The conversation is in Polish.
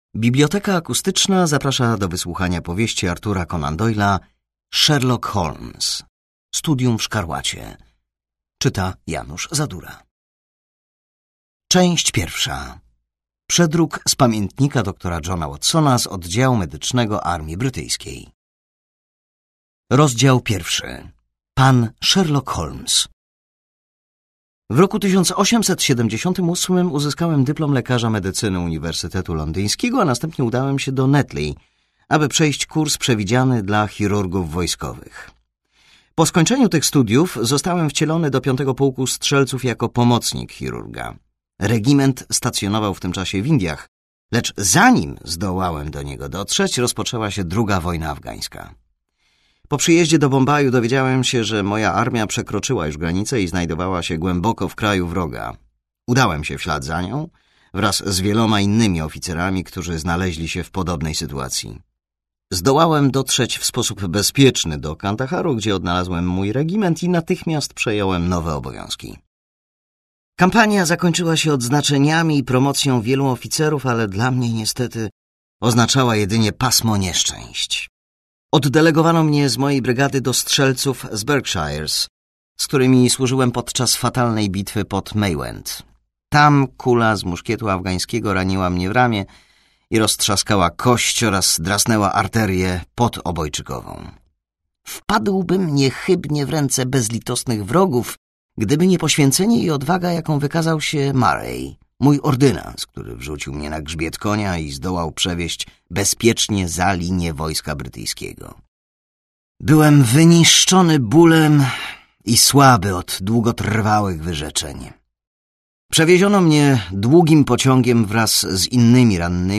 Biblioteka Akustyczna zaprasza do wysłuchania powieści Artura Conan Doyle'a Sherlock Holmes. Studium w szkarłacie. Czyta Janusz Zadura. Część pierwsza. Przedruk z pamiętnika doktora Johna Watsona z oddziału medycznego Armii Brytyjskiej. Rozdział pierwszy. Pan Sherlock Holmes. W roku 1878 uzyskałem dyplom lekarza medycyny Uniwersytetu Londyńskiego, a następnie udałem się do Netley, aby przejść kurs przewidziany dla chirurgów wojskowych. Po skończeniu tych studiów zostałem wcielony do 5. Pułku Strzelców jako pomocnik chirurga. Regiment stacjonował w tym czasie w Indiach, lecz zanim zdołałem do niego dotrzeć, rozpoczęła się II wojna afgańska. Po przyjeździe do Bombaju dowiedziałem się, że moja armia przekroczyła już granicę i znajdowała się głęboko w kraju wroga. Udałem się w ślad za nią wraz z wieloma innymi oficerami, którzy znaleźli się w podobnej sytuacji. Zdołałem dotrzeć w sposób bezpieczny do Kandaharu, gdzie odnalazłem mój regiment i natychmiast przejąłem nowe obowiązki. Kampania zakończyła się odznaczeniami i promocją wielu oficerów, ale dla mnie niestety oznaczała jedynie pasmo nieszczęść. Oddelegowano mnie z mojej brygady do strzelców z Berkshires, z którymi służyłem podczas fatalnej bitwy pod Maiwand. Tam kula z muszkietu afgańskiego raniła mnie w ramię i roztrzaskała kość oraz drasnęła arterię podobojczykową. Wpadłbym niechybnie w ręce bezlitosnych wrogów, gdyby nie poświęcenie i odwaga, jaką wykazał się Murray, mój ordynans, który wrzucił mnie na grzbiet konia i zdołał przewieźć bezpiecznie za linię wojska brytyjskiego. Byłem wyniszczony bólem i słaby od długotrwałych wyrzeczeń. Przewieziono mnie długim pociągiem wraz z innymi rannymi